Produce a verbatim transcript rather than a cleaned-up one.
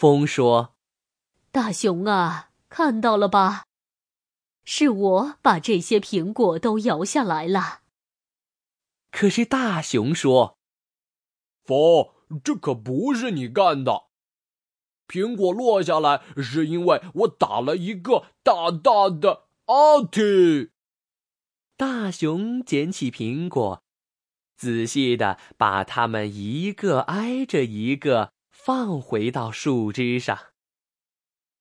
风说： 大熊啊，看到了吧？是我把这些苹果都摇下来了。 可是大熊说： 风，这可不是你干的。苹果落下来是因为我打了一个大大的阿嚏。 大熊捡起苹果，仔细地把它们一个挨着一个放回到树枝上。